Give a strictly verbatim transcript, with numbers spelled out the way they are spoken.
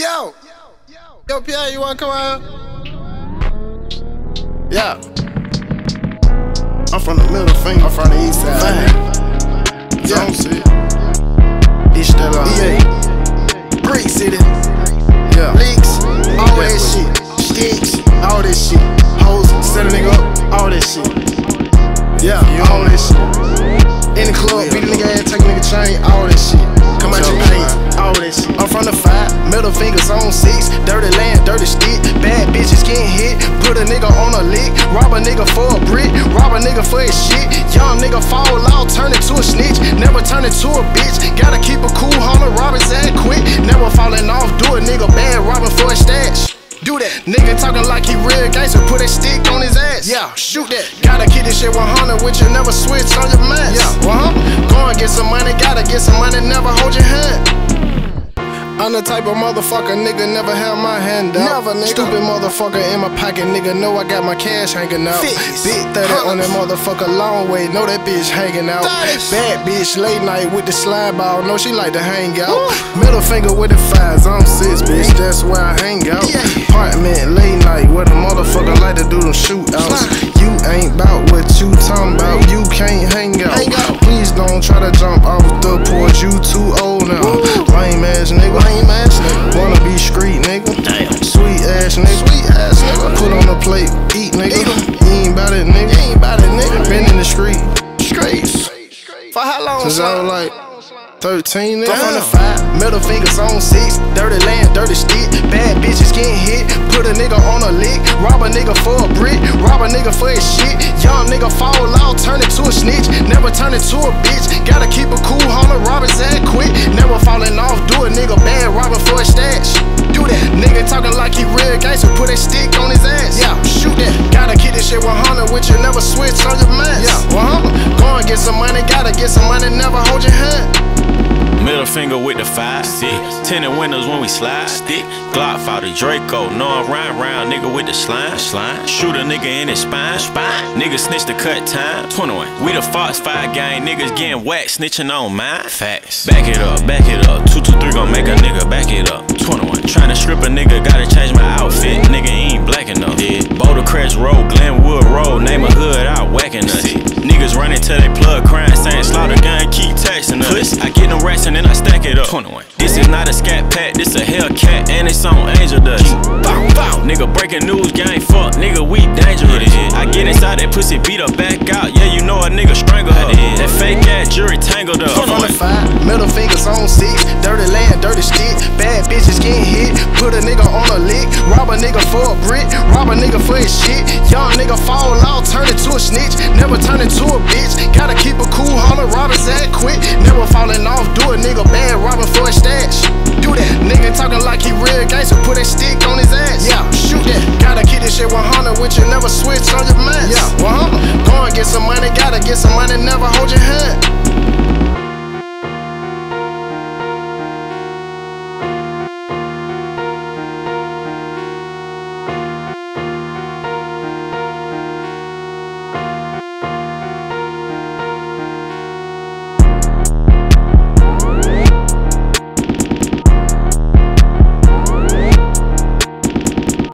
Yo, yo, Pierre, you wanna come around? Yeah. I'm from the middle finger, I'm from the east side. Fine. Yeah. Don't see it. This still on E A. Brick City. Yeah. Leaks. All that shit. Sticks. All that shit. Hoes. Set a nigga up. All that shit. Yeah. All that shit. In the club, beat a nigga ass, take a nigga chain. All that shit. Come out your paint. All that shit. I'm from the five. Middle fingers on six. Dirty land, dirty stick. Bad bitches getting hit. Put a nigga on a lick. Rob a nigga for a brick. Rob a nigga for his shit. Young nigga fall out, turn into a snitch. Never turn into a bitch. Gotta keep a cool, homie. Rob his ass quick. Never falling off. Do a nigga bad. Robbing for a stash. Do that. Nigga talking like he real gangster. Put a stick on his ass. Yeah, shoot that. Gotta keep this shit one hundred with you. Never switch on your mask. Yeah, uh-huh. Go and get some money. Gotta get some money. Never hold your hand. I'm the type of motherfucker, nigga, never have my hand out. Never, nigga. Stupid motherfucker in my pocket, nigga, know I got my cash hanging out. Fix. Big thirty on that motherfucker, long way, know that bitch hanging out. Thirty. Bad bitch, late night with the slide ball, know she like to hang out. Woo. Middle finger with the fives, I'm six, bitch, that's where I hang out. Yeah. Apartment, late night, where the motherfucker like to do them shootouts. You ain't bout what you talking about, you can't hang out. Hang out. Please don't try to jump off the porch, you too old now. Woo. Lame ass nigga. Lame ass nigga. Wanna be street nigga. Damn. Sweet ass nigga. Sweet ass nigga. Put on the plate, eat nigga. Eat you ain't bout it nigga. You ain't bout it nigga. Been in the street. Streets. For how long? Since I was like thirteen nigga. I'm on the five. Middle fingers on six. Dirty land, dirty stick. Bad bitches getting hit. Put a nigga on a lick. Rob a nigga for a brick. Rob a nigga for his shit. Young nigga fall out, turn into a snitch. Never turn into a bitch. Gotta keep a cool, homie. Rob his ass quick. Never falling off. Do a nigga bad. Robbing for a stash. Do that. Nigga talking like he real gangster. Put a stick on his ass. Yeah, shoot that. Gotta keep this shit one hundred with you. Never switch on your mask. Yeah, one hundred. Go and get some money. Gotta get some money. Never hold your hand. Middle finger with the five, stick. Tinted windows when we slide, stick. Glock fought the Draco, know I'm round round, nigga with the slime, slime. Shoot a nigga in his spine, spine. Nigga snitch the cut time, twenty-one. We the Fox five gang, niggas getting whacked, snitching on mine. Facts. Back it up, back it up. Two two three gon' make a nigga back it up. twenty-one. Tryna strip a nigga, gotta change my outfit. Nigga ain't black enough. Yeah. Boulder Crest Road, Glenwood Road, name a hood out whacking us. Niggas running till they plug crying, saying slaughter gun, keep texting us. I get them rats and then I stack it up. twenty-one. This is not a scat pack, this a Hellcat and it's on Angel Dust. Bow, bow. Nigga breaking news, gang fuck, nigga we dangerous. I get inside that pussy, beat her back out, yeah you know a nigga strangle her. That fake ass jury tangled up. I'm on the five, middle fingers on six. Dirty land, dirty stick. Bad bitches getting hit. Put a nigga on a lick. Rob a nigga for a brick. Rob a nigga for his shit. Young nigga fall out, turn into a snitch. Never turn into a bitch. Gotta keep a cool, homie. Rob his ass quick. Never falling off. Do a nigga bad. Robbing for a stash. Do that. Nigga talking like he real gangster. Put a stick on his ass. Yeah, shoot that. Gotta keep this shit one hundred with you. Never switch on your mask. Yeah, one hundred. Go and get some money. Gotta get some money. Never hold your